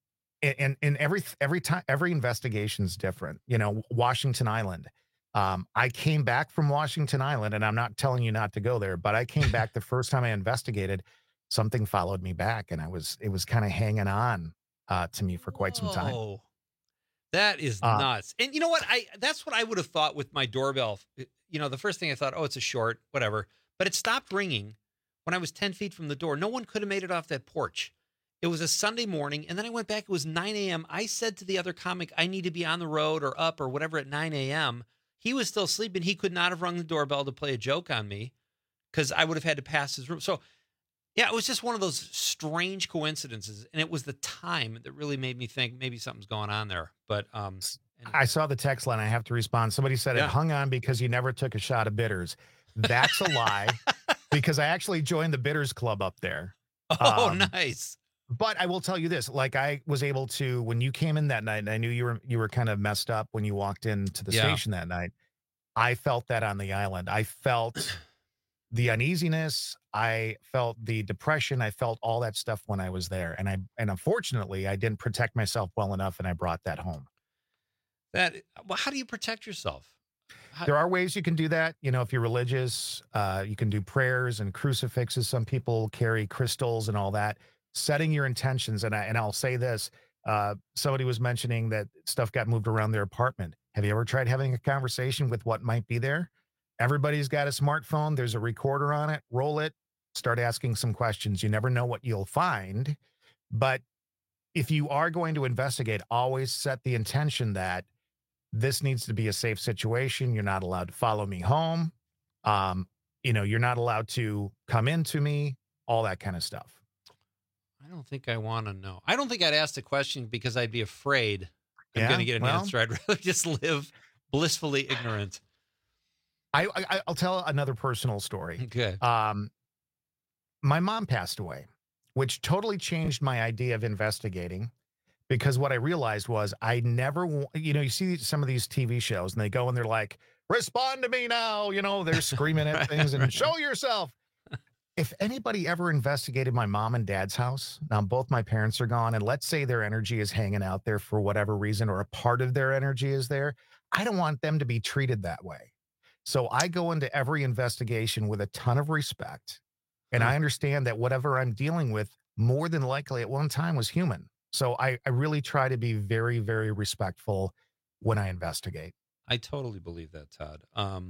every investigation is different. Washington Island. I came back from Washington Island, and I'm not telling you not to go there, but I came back the first time I investigated, something followed me back, and it was kind of hanging on to me for quite some time. That is nuts. And you know what? That's what I would have thought with my doorbell. The first thing I thought, oh, it's a short, whatever. But it stopped ringing when I was 10 feet from the door. No one could have made it off that porch. It was a Sunday morning, and then I went back. It was 9 a.m. I said to the other comic, I need to be on the road or up or whatever at 9 a.m. He was still sleeping. He could not have rung the doorbell to play a joke on me because I would have had to pass his room. So, yeah, it was just one of those strange coincidences, and it was the time that really made me think maybe something's going on there. But I saw the text line. I have to respond. Somebody said it hung on because you never took a shot of bitters. That's a lie, because I actually joined the bitters club up there. Oh, nice. But I will tell you this, like, I was able to, when you came in that night, and I knew you were kind of messed up when you walked into the station that night, I felt that on the island. I felt the uneasiness. I felt the depression. I felt all that stuff when I was there. And unfortunately, I didn't protect myself well enough, and I brought that home. How do you protect yourself? There are ways you can do that. You know, if you're religious, you can do prayers and crucifixes. Some people carry crystals and all that. Setting your intentions, and I'll say this. Somebody was mentioning that stuff got moved around their apartment. Have you ever tried having a conversation with what might be there? Everybody's got a smartphone. There's a recorder on it. Roll it. Start asking some questions. You never know what you'll find. But if you are going to investigate, always set the intention that this needs to be a safe situation. You're not allowed to follow me home. You're not allowed to come into me, all that kind of stuff. I don't think I want to know. I don't think I'd ask the question because I'd be afraid I'm going to get an answer. I'd rather just live blissfully ignorant. I'll tell another personal story. Okay. My mom passed away, which totally changed my idea of investigating, because what I realized was I never, you see some of these TV shows and they go and they're like, respond to me now. They're screaming at things and show yourself. If anybody ever investigated my mom and dad's house, now both my parents are gone, and let's say their energy is hanging out there for whatever reason, or a part of their energy is there, I don't want them to be treated that way. So I go into every investigation with a ton of respect. And I understand that whatever I'm dealing with, more than likely at one time was human. So I really try to be very, very respectful when I investigate. I totally believe that, Todd.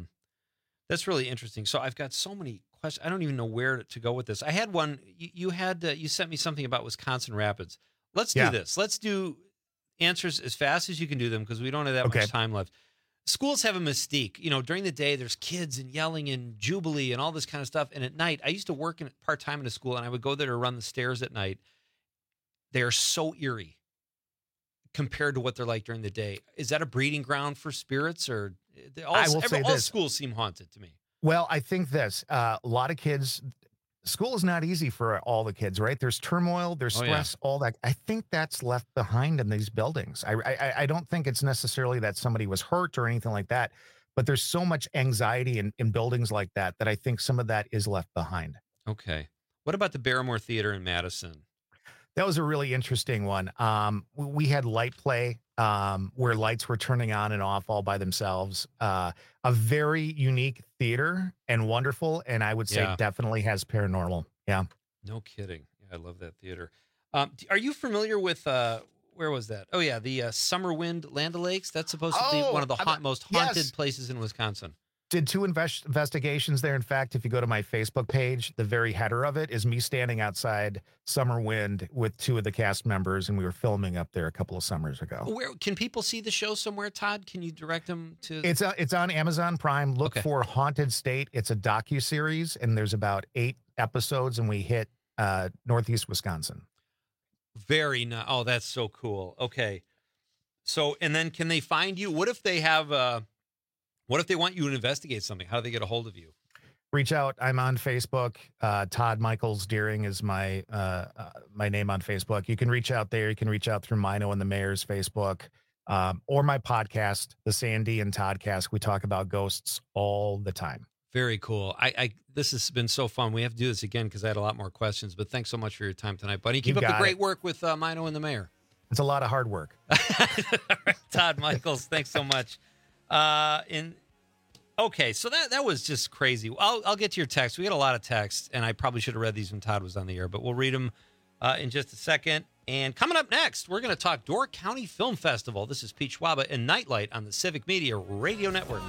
That's really interesting. So I've got so many questions. I don't even know where to go with this. I had one. You sent me something about Wisconsin Rapids. Let's do this. Let's do answers as fast as you can do them, because we don't have that much time left. Schools have a mystique. During the day, there's kids and yelling and jubilee and all this kind of stuff. And at night, I used to work part-time in a school, and I would go there to run the stairs at night. They're so eerie compared to what they're like during the day. Is that a breeding ground for spirits, or all schools seem haunted to me? Well, I think this, a lot of kids, school is not easy for all the kids, right? There's turmoil, there's stress, all that. I think that's left behind in these buildings. I don't think it's necessarily that somebody was hurt or anything like that, but there's so much anxiety in buildings like that I think some of that is left behind. Okay. What about the Barrymore Theater in Madison? That was a really interesting one. We had light play where lights were turning on and off all by themselves. A very unique theater and wonderful, and I would say definitely has paranormal. Yeah. No kidding. Yeah, I love that theater. Are you familiar with, where was that? Oh, yeah, the Summerwind Land O'Lakes? That's supposed to be one of the most haunted places in Wisconsin. Did two investigations there. In fact, if you go to my Facebook page, the very header of it is me standing outside Summerwind with two of the cast members, and we were filming up there a couple of summers ago. Where can people see the show somewhere, Todd? Can you direct them to? It's on Amazon Prime. Look for Haunted State. It's a docuseries, and there's about 8 episodes, and we hit Northeast Wisconsin. Very nice. Oh, that's so cool. Okay. So, and then can they find you? What if they have what if they want you to investigate something? How do they get a hold of you? Reach out. I'm on Facebook. Todd Michaels Deering is my name on Facebook. You can reach out there. You can reach out through Mino and the Mayor's Facebook, or my podcast, the Sandy and Toddcast. We talk about ghosts all the time. Very cool. This has been so fun. We have to do this again because I had a lot more questions, but thanks so much for your time tonight, buddy. Keep up the great work with Mino and the Mayor. It's a lot of hard work. Todd Michaels, thanks so much. Okay, so that was just crazy. I'll get to your text. We got a lot of texts, and I probably should have read these when Todd was on the air, but we'll read them in just a second. And coming up next, we're going to talk Door County Film Festival. This is Pete Schwaba and Nightlight on the Civic Media Radio Network.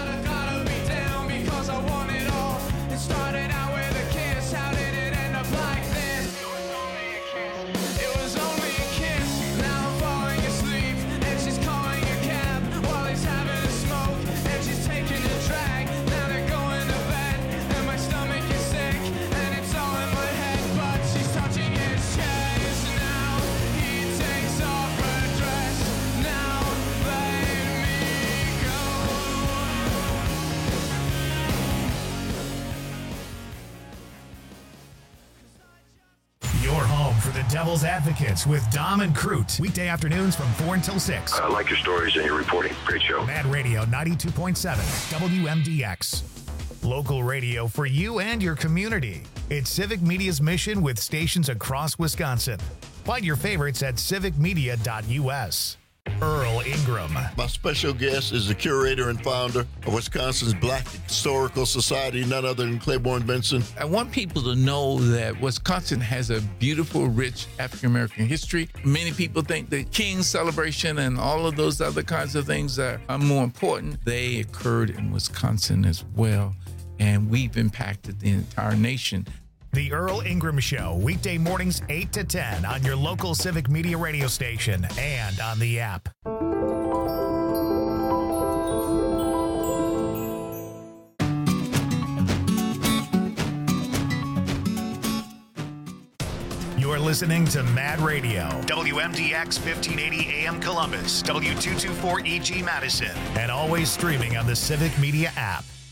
Devil's Advocates with Dom and Crute. Weekday afternoons from 4 until 6. I like your stories and your reporting. Great show. Mad Radio 92.7 WMDX. Local radio for you and your community. It's Civic Media's mission with stations across Wisconsin. Find your favorites at civicmedia.us. Earl Ingram. My special guest is the curator and founder of Wisconsin's Black Historical Society, none other than Claiborne Benson. I want people to know that Wisconsin has a beautiful, rich African-American history. Many people think the King's celebration and all of those other kinds of things are more important. They occurred in Wisconsin as well, and we've impacted the entire nation. The Earl Ingram Show, weekday mornings 8 to 10 on your local Civic Media radio station and on the app. You're listening to Mad Radio, WMDX 1580 AM Columbus, W224 EG Madison, and always streaming on the Civic Media app.